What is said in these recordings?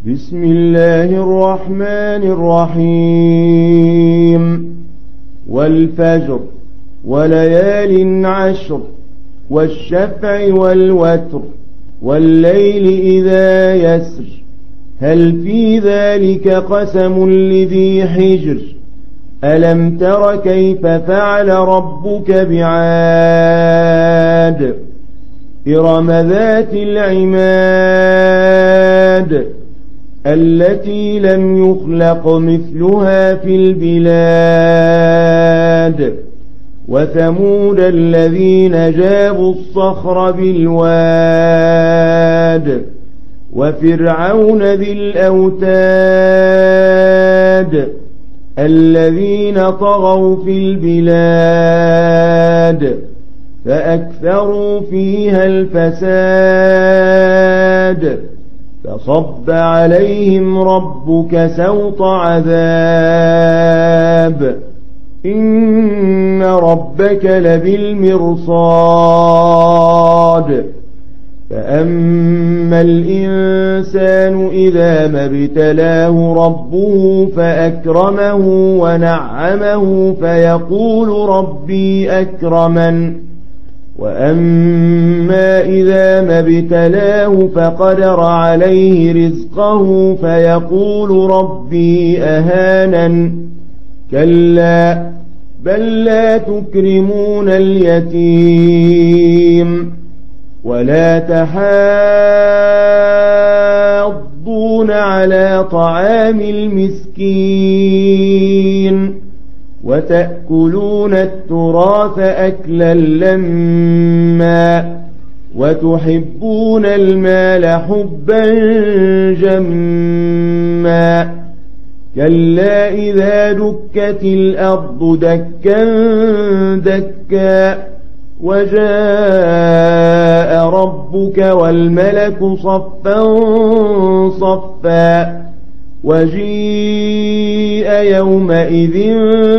بسم الله الرحمن الرحيم والفجر وليال عشر والشفع والوتر والليل إذا يسر هل في ذلك قسم لذي حجر ألم تر كيف فعل ربك بعاد إرم ذات العماد التي لم يخلق مثلها في البلاد وثمود الذين جابوا الصخر بالواد وفرعون ذي الأوتاد الذين طغوا في البلاد فأكثروا فيها الفساد فصب عليهم ربك سوط عذاب إن ربك لبالمرصاد فأما الإنسان إذا ما ابتلاه ربه فأكرمه ونعمه فيقول ربي أكرمن وأما إذا ما ابتلاه فقدر عليه رزقه فيقول ربي أهانن كلا بل لا تكرمون اليتيم ولا تحاضون على طعام المسكين وتأكلون التراث أكلا لما وتحبون المال حبا جما كلا إذا دكت الأرض دكا دكا وجاء ربك والملك صفا صفا وجيء يومئذ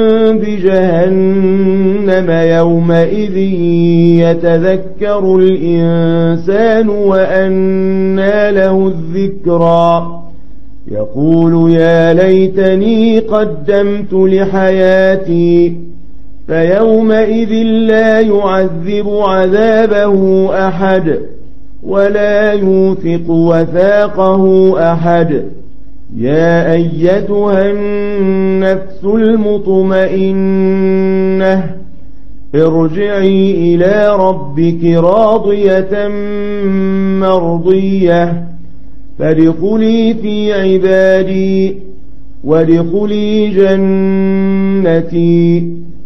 بجهنم يومئذ يتذكر الإنسان وأنى له الذكرى يقول يا ليتني قدمت لحياتي فيومئذ لا يعذب عذابه أحد ولا يوثق وثاقه أحد يا أيتها النفس المطمئنة ارجعي إلى ربك راضية مرضية فادخلي في عبادي وادخلي جنتي